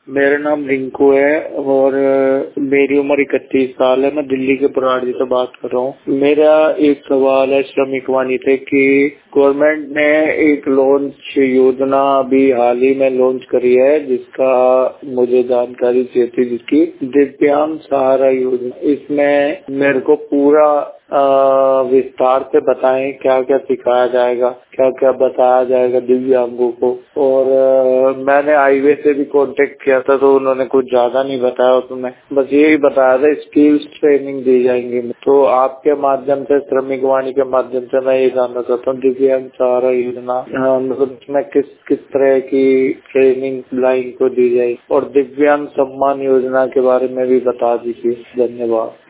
मेरा नाम रिंकू है और मेरी उम्र 31 साल है। मैं दिल्ली के पुराड़ी से बात कर रहा हूँ। मेरा एक सवाल है श्रमिक वाणी पे कि गवर्नमेंट ने एक लॉन्च योजना अभी हाल ही में लॉन्च करी है, जिसका मुझे जानकारी चाहिए थी, जिसकी दिव्यांग सहारा योजना। इसमें मेरे को पूरा विस्तार से बताएं क्या क्या सिखाया जाएगा, क्या क्या बताया जाएगा दिव्यांगों को। और मैंने हाईवे से भी कांटेक्ट किया था तो उन्होंने कुछ ज्यादा नहीं बताया, उसमें बस यही बताया था स्किल्स ट्रेनिंग दी जाएंगी। तो आपके माध्यम से, श्रमिक वाणी के माध्यम से मैं ये जानना चाहता हूँ दिव्यांग सहारा योजना मतलब इसमें किस किस तरह की ट्रेनिंग लाइन को दी जाए, और दिव्यांग सम्मान योजना के बारे में भी बता दीजिए। धन्यवाद।